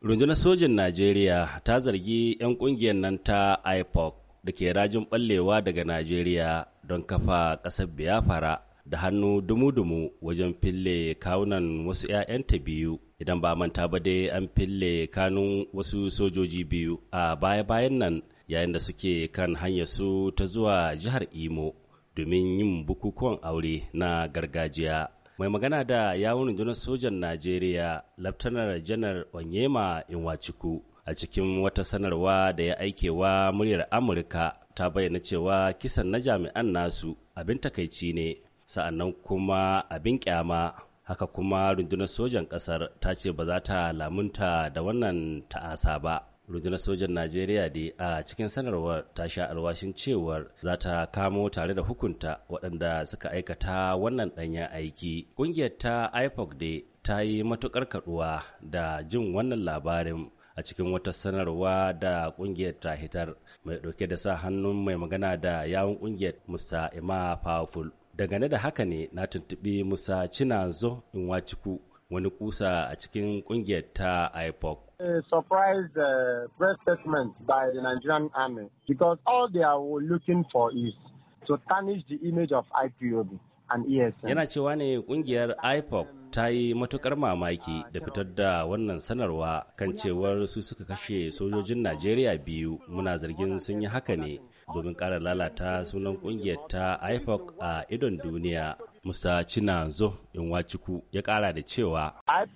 Rundunar sojin Najeriya ta zargi 'yan ƙungiyar nan ta IPOB da ke rajin ɓallewa daga Najeriya don kafa ƙasar Biafra da hannu dumu-dumu wajen fille kawunan wasu 'ya'yanta biyu. Idan ba manta ba dai an fille kanun wasu sojoji biyu a baya-bayan nan yayin da suke kan hanyar su ta zuwa jihar Imo domin yin bukukuwan aure na gargajiya. Mai magana da yawun rundunar sojan Najeriya, Laftanar Janar Onyema Inwachuku, a cikin wata sanarwa da ya aikewa muryar Amurka ta bayyana cewa kisan na jami'an nasu abin takaici ne, sa'annan kuma abin kyama. Haka kuma rundunar sojan ƙasar ta ce ba za ta lamunta da wannan ta'asa ba. Rundunar sojan Najeriya dai a cikin sanarwar ta sha alwashin cewar za ta kamo tare da hukunta waɗanda suka aikata wannan ɗanyen aiki. Ƙungiyar ta IPOB dai ta yi matuƙar kaɗuwa da jin wannan labarin a cikin wata sanarwa da ƙungiyar ta hitar mai ɗauke da sa hannun mai magana da yawun ƙungiyar Musa Ima Powerful. Dangane da haka ne na tuntuɓi Musa Chinazor Inwachuku, wani kusa a cikin ƙungiyar ta IPOB. A surprise press statement by the Nigerian army because all they are looking for is to tarnish the image of IPOB and ESN. Yana cewa ne kungiyar IPOB ta yi matukar mamaki da fitar da wannan sanarwa kan cewar su suka kashe sojojin Najeriya biyu. Muna zargin sun yi haka ne domin ƙara lalata sunan kungiyar ta IPOB a idon duniya. Musa Chinazor Inwachuku ya ƙara da cewa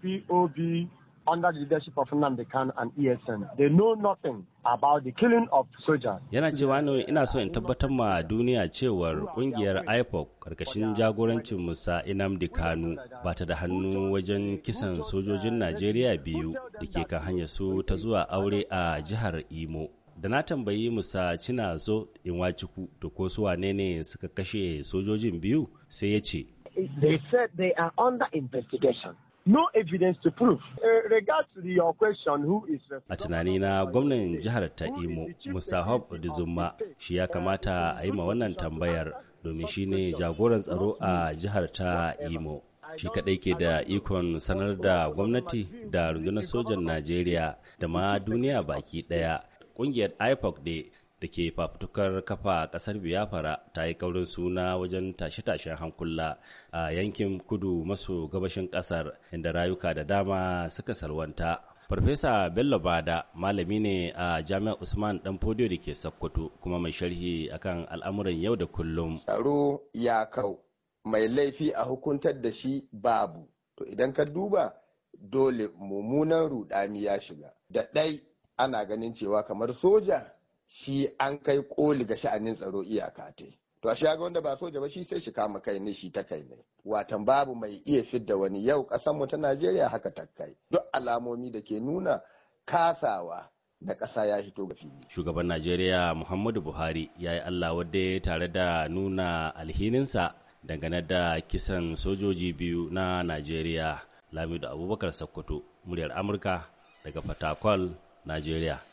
IPOB under the leadership of Nnamdi Kanu and ESN, they know nothing about the killing of soldiers. Yana cewa ne ina so in tabbatar ma duniya cewar kungiyar IPOB karkashin jagorancin Musa Nnamdi Kanu ba ta da hannu wajen kisan sojojin Najeriya biyu da ke kan hanyar su ta zuwa aure a jihar Imo. Da na tambayi Musa Chinazor Inwachuku to ko su wane ne suka kashe sojojin biyu, sai ya ce They said they are under investigation. No evidence to prove. Regards to your question, who is a tunanina gwamnan jihar ta Imo, Musa Hope Udizuma, shi ya kamata a yi ma wannan tambayar domin shi ne jagoran tsaro a jihar ta Imo. Shi kaɗai ke da ikon sanar da gwamnati da rundunar sojan Najeriya da ma duniya baki ɗaya. Ƙungiyar IPOB da ke fafutukar kafa ƙasar Biafra ta yi kaurin suna wajen tashe-tashen hankula a yankin kudu maso gabashin ƙasar, inda rayuka da dama suka salwanta. Farfesa Bello Bada malami ne a Jami'ar Usman Dan Fodio da ke Sokoto kuma mai sharhi akan al'amuran yau da kullum. Tsaro ya kau, mai laifi a hukuntar da shi babu. To idan ka duba dole mummunan rudani ya shiga. Da ɗai ana ganin cewa kamar soja shi an kai koli ga sha'anin tsaro iyaka ta. To a shaga wanda ba soja ba shi sai shi kama kai ne shi ta kai ne. Watan babu mai iya fidda wani yau mu ta Najeriya haka ta kai. Duk alamomi da ke nuna kasawa na ƙasa ya hito ga fili. Shugaban Najeriya Muhammadu Buhari ya yi Allah wadda tare da nuna alhininsa dangane da kisan sojoji biyu na Najeriya. Lamido Abubakar Sokoto, muryar Amurka daga Fatakwal, Najeriya.